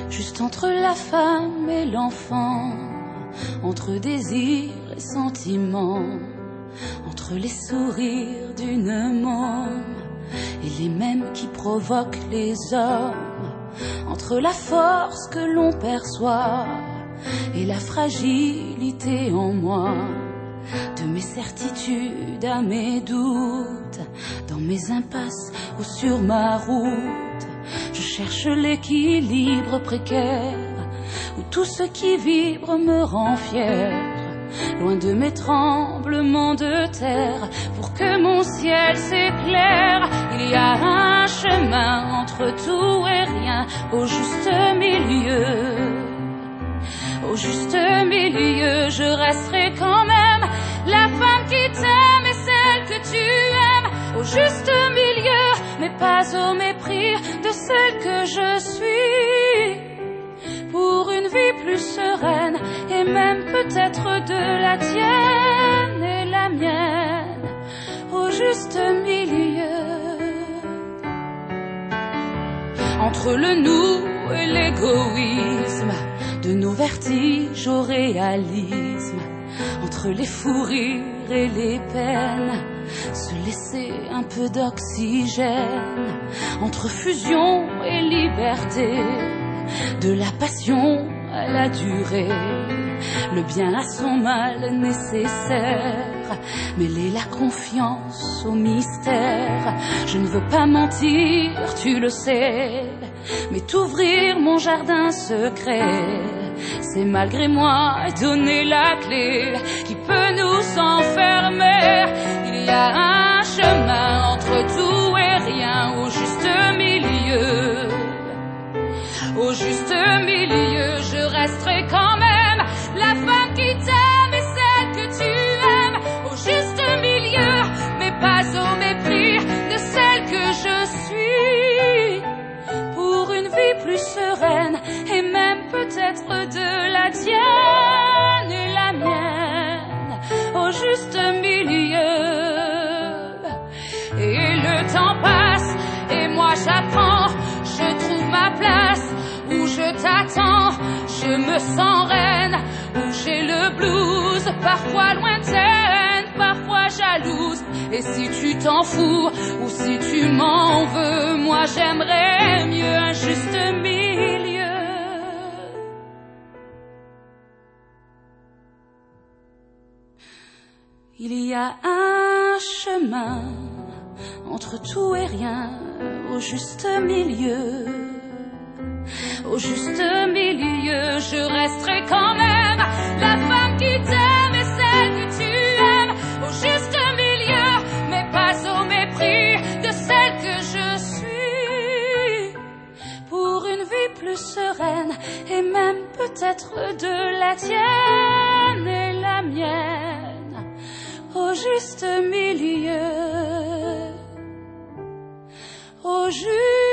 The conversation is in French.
juste entre la femme et l'enfant, entre désir et sentiment, entre les sourires d'une môme et les mêmes qui provoquent les hommes, entre la force que l'on perçoit et la fragilité en moi, de mes certitudes à mes doutes, dans mes impasses ou sur ma route, je cherche l'équilibre précaire, où tout ce qui vibre me rend fier, loin de mes tremblements de terre, pour que mon ciel s'éclaire. Il y a un chemin entre tout et rien, au juste milieu. Au juste milieu, je resterai quand même la femme qui t'aime et celle que tu aimes. Au juste milieu, mais pas au mépris de celle que je suis. Pour une vie plus sereine, et même peut-être de la tienne et la mienne. Au juste milieu. Entre le nous et l'égoïsme, de nos vertiges au réalisme, entre les fous rires et les peines, se laisser un peu d'oxygène, entre fusion et liberté, de la passion à la durée, le bien a son mal nécessaire, mêler la confiance au mystère. Je ne veux pas mentir, tu le sais, mais t'ouvrir mon jardin secret, c'est malgré moi donner la clé qui peut nous enfermer. Il y a un chemin entre tout et rien, au juste milieu. Au juste milieu, je resterai quand même la femme qui t'aime et celle que tu aimes. Au juste milieu, mais pas au mépris de celle que je suis. Pour une vie plus sereine, et même peut-être de la tienne et la mienne. Au juste milieu. Et le temps passe, et moi j'apprends, je trouve ma place. Où je t'attends, je me sens reine, où j'ai le blues, parfois lointaine, parfois jalouse. Et si tu t'en fous, ou si tu m'en veux, moi j'aimerais mieux un juste milieu. Il y a un chemin entre tout et rien, au juste milieu. Au juste milieu, je resterai quand même la femme qui t'aime et celle que tu aimes. Au juste milieu, mais pas au mépris de celle que je suis. Pour une vie plus sereine, et même peut-être de la tienne et la mienne. Au juste milieu. Au juste